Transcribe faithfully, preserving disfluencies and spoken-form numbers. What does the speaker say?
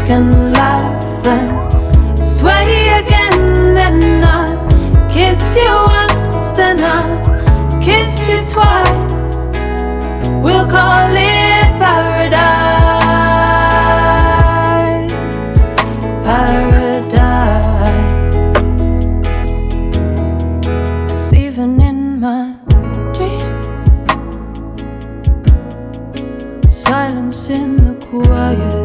can laugh and sway again. Then I'll kiss you once, then I'll kiss you twice. We'll call it paradise, paradise. 'Cause even in my dream, silence in the quiet.